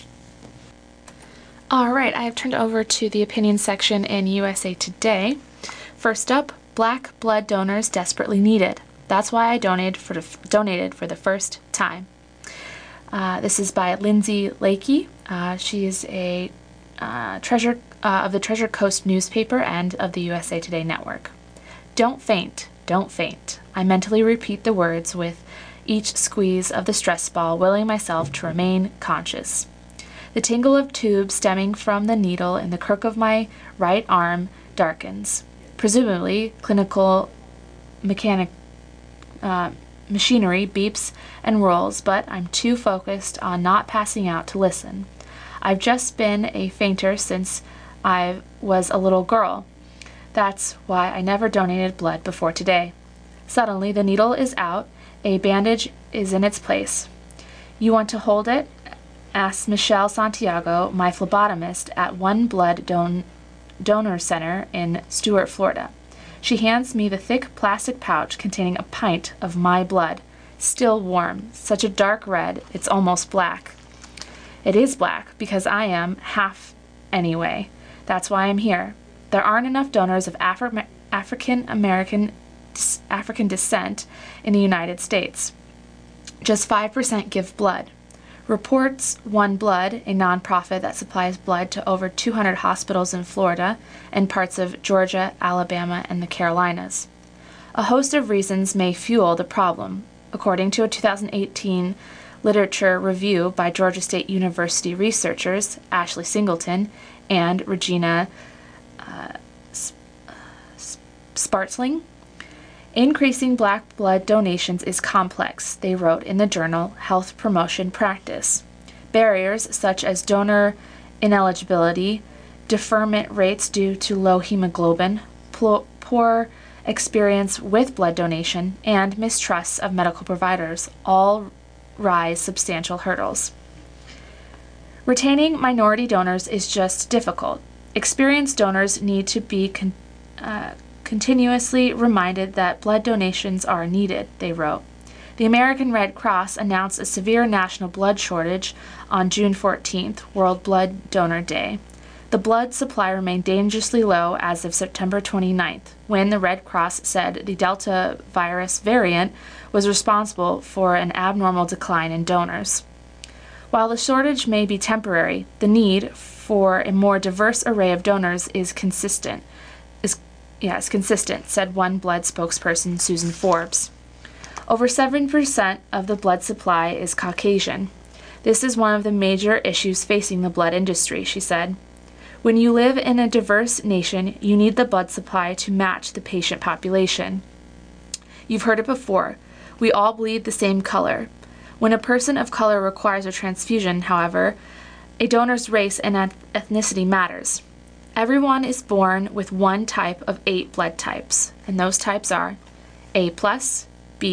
All right, I have turned over to the opinion section in USA Today. First up, black blood donors desperately needed. That's why I donated for the first time. This is by Lindsay Lakey. She is a treasure of the Treasure Coast newspaper and of the USA Today network. Don't faint, don't faint. I mentally repeat the words with each squeeze of the stress ball, willing myself to remain conscious. The tingle of tubes stemming from the needle in the crook of my right arm darkens. Presumably, clinical machinery beeps and rolls, but I'm too focused on not passing out to listen. I've just been a fainter since I was a little girl. That's why I never donated blood before today. Suddenly, the needle is out. A bandage is in its place. You want to hold it? Asked Michelle Santiago, my phlebotomist at One Blood Donor Center in Stuart, Florida. She hands me the thick plastic pouch containing a pint of my blood, still warm, such a dark red, it's almost black. It is black because I am half anyway. That's why I'm here. There aren't enough donors of African descent in the United States. Just 5% give blood. Reports One Blood, a nonprofit that supplies blood to over 200 hospitals in Florida and parts of Georgia, Alabama, and the Carolinas. A host of reasons may fuel the problem, according to a 2018 literature review by Georgia State University researchers Ashley Singleton and Regina Spartling. Increasing black blood donations is complex, they wrote in the journal Health Promotion Practice. Barriers such as donor ineligibility, deferment rates due to low hemoglobin, poor experience with blood donation, and mistrusts of medical providers all rise substantial hurdles. Retaining minority donors is just difficult. Experienced donors need to be continuously reminded that blood donations are needed, they wrote. The American Red Cross announced a severe national blood shortage on June 14th, World Blood Donor Day. The blood supply remained dangerously low as of September 29th, when the Red Cross said the Delta virus variant was responsible for an abnormal decline in donors. While the shortage may be temporary, the need for a more diverse array of donors is consistent, said one blood spokesperson, Susan Forbes. Over 7% of the blood supply is Caucasian. This is one of the major issues facing the blood industry, she said. When you live in a diverse nation, you need the blood supply to match the patient population. You've heard it before. We all bleed the same color. When a person of color requires a transfusion, however, a donor's race and ethnicity matters. Everyone is born with one type of 8 blood types, and those types are A+, A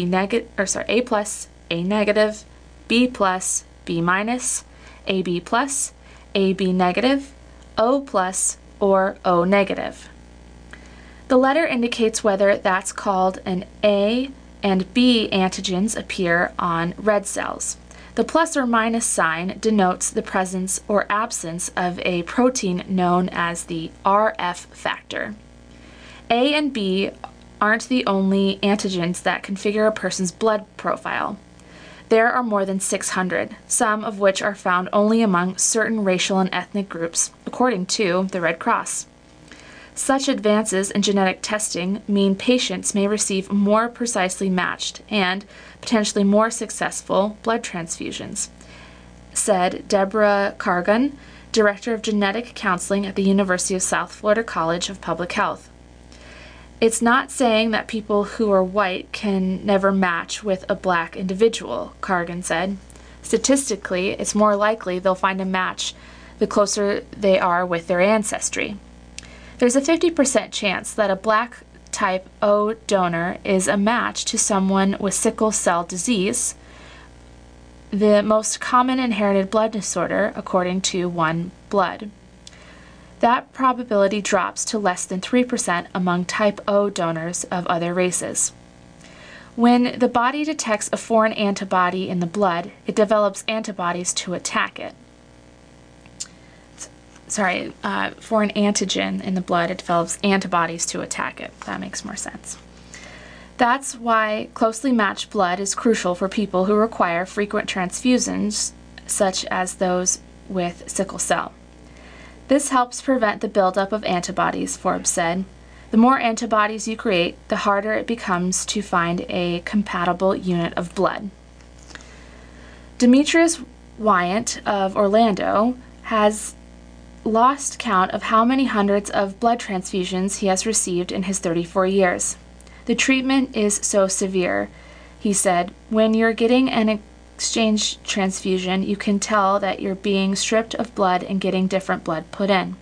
negative, B+, B-, AB+, AB negative, O+, or O negative. The letter indicates whether that's called an A and B antigens appear on red cells. The plus or minus sign denotes the presence or absence of a protein known as the RF factor. A and B aren't the only antigens that configure a person's blood profile. There are more than 600, some of which are found only among certain racial and ethnic groups, according to the Red Cross. Such advances in genetic testing mean patients may receive more precisely matched and potentially more successful blood transfusions, said Deborah Cargan, Director of Genetic Counseling at the University of South Florida College of Public Health. It's not saying that people who are white can never match with a black individual, Cargan said. Statistically, it's more likely they'll find a match the closer they are with their ancestry. There's a 50% chance that a black type O donor is a match to someone with sickle cell disease, the most common inherited blood disorder, according to One Blood. That probability drops to less than 3% among type O donors of other races. When the body detects a foreign antibody in the blood, it develops antibodies to attack it. Foreign antigen in the blood, it develops antibodies to attack it. That makes more sense. That's why closely matched blood is crucial for people who require frequent transfusions, such as those with sickle cell. This helps prevent the buildup of antibodies, Forbes said. The more antibodies you create, the harder it becomes to find a compatible unit of blood. Demetrius Wyant of Orlando has lost count of how many hundreds of blood transfusions he has received in his 34 years. The treatment is so severe, he said. When you're getting an exchange transfusion, you can tell that you're being stripped of blood and getting different blood put in.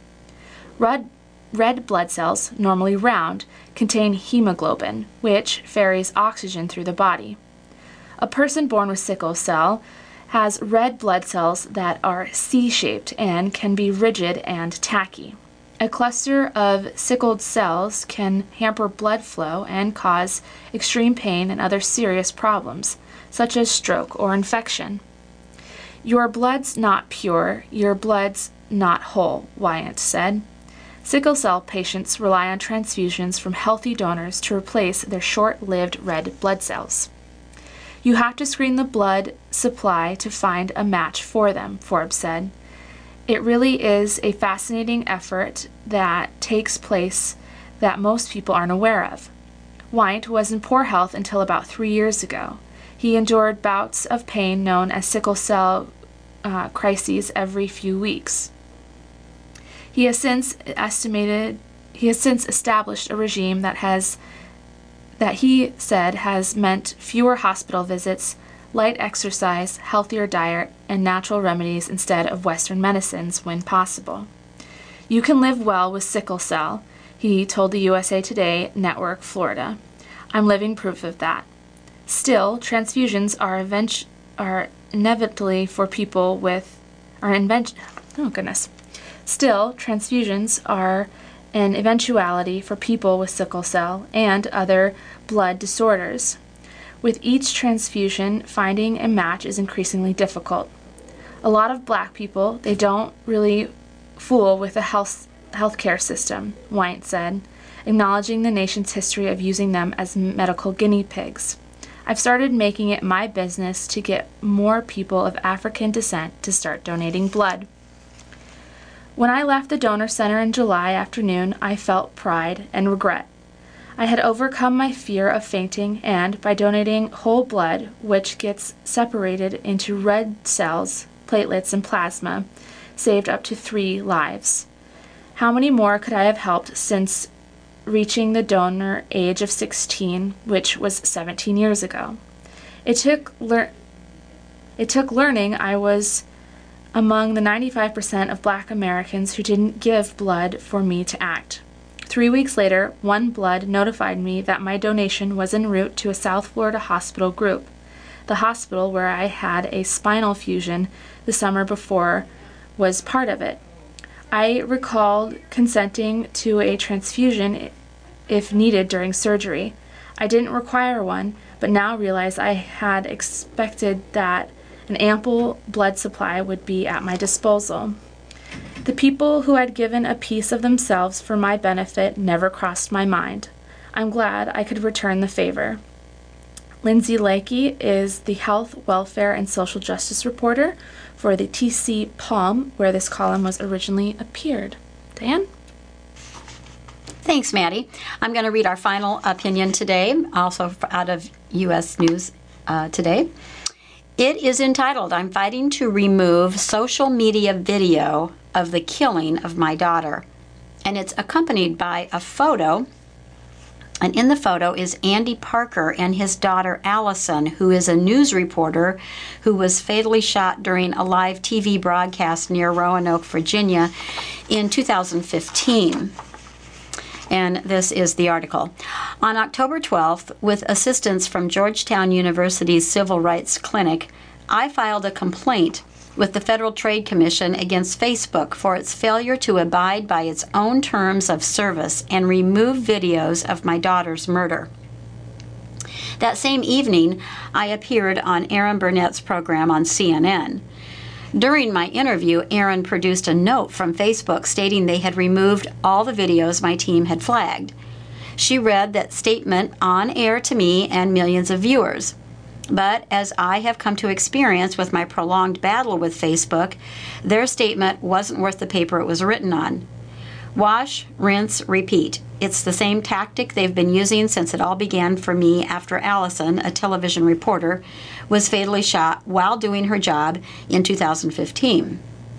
Red blood cells, normally round, contain hemoglobin, which ferries oxygen through the body. A person born with sickle cell has red blood cells that are C-shaped and can be rigid and tacky. A cluster of sickled cells can hamper blood flow and cause extreme pain and other serious problems, such as stroke or infection. Your blood's not pure, your blood's not whole, Wyant said. Sickle cell patients rely on transfusions from healthy donors to replace their short-lived red blood cells. You have to screen the blood supply to find a match for them, Forbes said. It really is a fascinating effort that takes place that most people aren't aware of. Wyant was in poor health until about 3 years ago. He endured bouts of pain known as sickle cell crises every few weeks. He has since established a regime that he said has meant fewer hospital visits, light exercise, healthier diet, and natural remedies instead of Western medicines when possible. You can live well with sickle cell. he told the USA Today Network, Florida. I'm living proof of that. Still, transfusions are inevitably for people with Still, transfusions are an eventuality for people with sickle cell and other blood disorders. With each transfusion, finding a match is increasingly difficult. A lot of black people, they don't really fool with the healthcare system, Wyant said, acknowledging the nation's history of using them as medical guinea pigs. I've started making it my business to get more people of African descent to start donating blood. When I left the donor center in July afternoon, I felt pride and regret. I had overcome my fear of fainting and, by donating whole blood, which gets separated into red cells, platelets, and plasma, saved up to 3 lives. How many more could I have helped since reaching the donor age of 16, which was 17 years ago? It took learning I was among the 95% of black Americans who didn't give blood for me to act. 3 weeks later, One Blood notified me that my donation was en route to a South Florida hospital group. The hospital where I had a spinal fusion the summer before was part of it. I recalled consenting to a transfusion if needed during surgery. I didn't require one, but now realize I had expected that an ample blood supply would be at my disposal. The people who had given a piece of themselves for my benefit never crossed my mind. I'm glad I could return the favor. Lindsay Lakey is the Health, Welfare, and Social Justice reporter for the TC Palm, where this column was originally appeared. Diane? Thanks, Maddie. I'm going to read our final opinion today, also out of U.S. News Today. It is entitled, I'm Fighting to Remove Social Media Video of the Killing of My Daughter. And it's accompanied by a photo. And in the photo is Andy Parker and his daughter Allison, who is a news reporter who was fatally shot during a live TV broadcast near Roanoke, Virginia in 2015. And this is the article. On October 12th, with assistance from Georgetown University's Civil Rights Clinic, I filed a complaint with the Federal Trade Commission against Facebook for its failure to abide by its own terms of service and remove videos of my daughter's murder. That same evening, I appeared on Aaron Burnett's program on CNN. During my interview, Aaron produced a note from Facebook stating they had removed all the videos my team had flagged. She read that statement on air to me and millions of viewers. But as I have come to experience with my prolonged battle with Facebook, their statement wasn't worth the paper it was written on. Wash, rinse, repeat. It's the same tactic they've been using since it all began for me after Allison, a television reporter, was fatally shot while doing her job in 2015.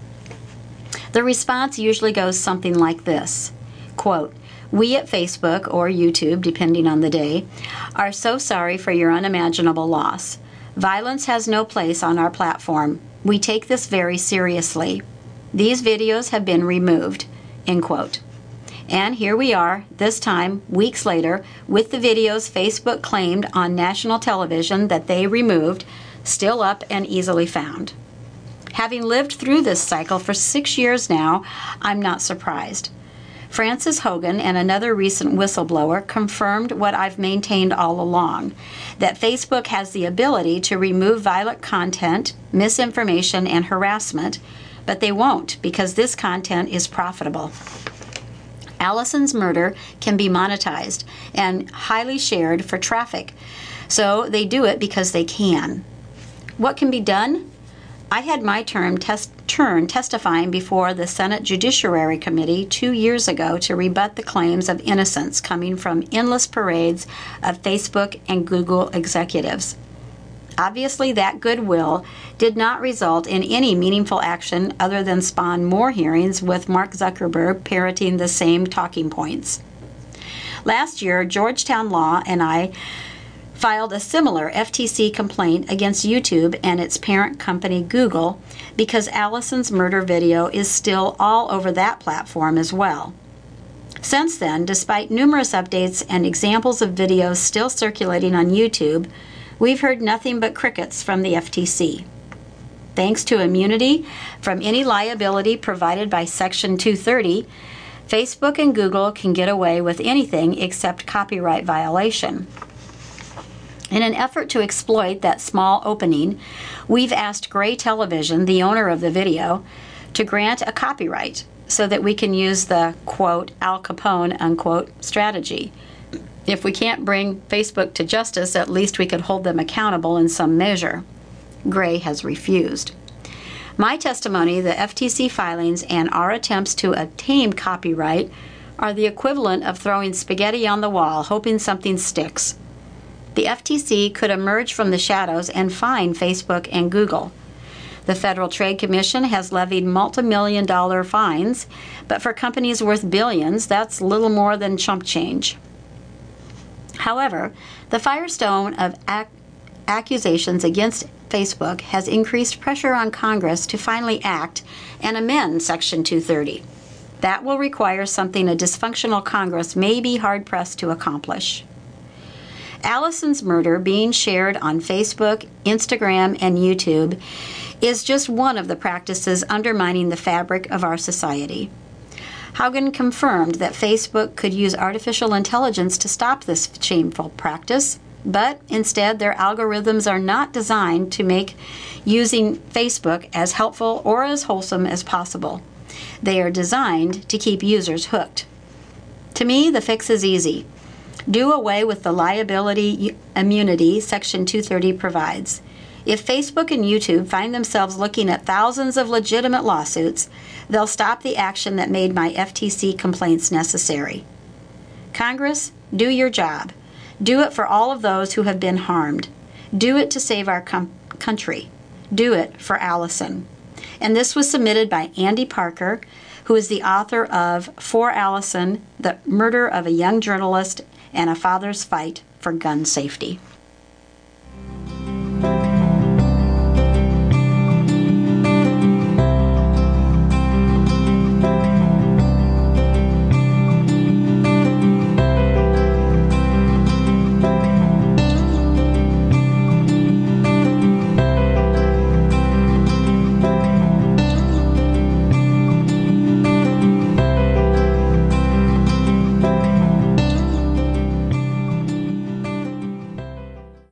The response usually goes something like this, quote, "We at Facebook, or YouTube, depending on the day, are so sorry for your unimaginable loss. Violence has no place on our platform. We take this very seriously. These videos have been removed," end quote. And here we are, this time, weeks later, with the videos Facebook claimed on national television that they removed, still up and easily found. Having lived through this cycle for 6 years now, I'm not surprised. Frances Hogan and another recent whistleblower confirmed what I've maintained all along, that Facebook has the ability to remove violent content, misinformation, and harassment, but they won't because this content is profitable. Allison's murder can be monetized and highly shared for traffic, so they do it because they can. What can be done? I had my turn testifying before the Senate Judiciary Committee 2 years ago to rebut the claims of innocence coming from endless parades of Facebook and Google executives. Obviously, that goodwill did not result in any meaningful action other than spawn more hearings with Mark Zuckerberg parroting the same talking points. Last year, Georgetown Law and I filed a similar FTC complaint against YouTube and its parent company Google because Allison's murder video is still all over that platform as well. Since then, despite numerous updates and examples of videos still circulating on YouTube, we've heard nothing but crickets from the FTC. Thanks to immunity from any liability provided by Section 230, Facebook and Google can get away with anything except copyright violation. In an effort to exploit that small opening, we've asked Gray Television, the owner of the video, to grant a copyright so that we can use the, quote, Al Capone, unquote, strategy. If we can't bring Facebook to justice, at least we could hold them accountable in some measure. Gray has refused. My testimony, the FTC filings, and our attempts to obtain copyright are the equivalent of throwing spaghetti on the wall, hoping something sticks. The FTC could emerge from the shadows and fine Facebook and Google. The Federal Trade Commission has levied multi-million-dollar fines, but for companies worth billions, that's little more than chump change. However, the firestone of accusations against Facebook has increased pressure on Congress to finally act and amend Section 230. That will require something a dysfunctional Congress may be hard-pressed to accomplish. Allison's murder being shared on Facebook, Instagram, and YouTube is just one of the practices undermining the fabric of our society. Haugen confirmed that Facebook could use artificial intelligence to stop this shameful practice, but instead their algorithms are not designed to make using Facebook as helpful or as wholesome as possible. They are designed to keep users hooked. To me, the fix is easy. Do away with the liability immunity Section 230 provides. If Facebook and YouTube find themselves looking at thousands of legitimate lawsuits, they'll stop the action that made my FTC complaints necessary. Congress, do your job. Do it for all of those who have been harmed. Do it to save our country. Do it for Allison. And this was submitted by Andy Parker, who is the author of For Allison, the Murder of a Young Journalist and a Father's Fight for Gun Safety.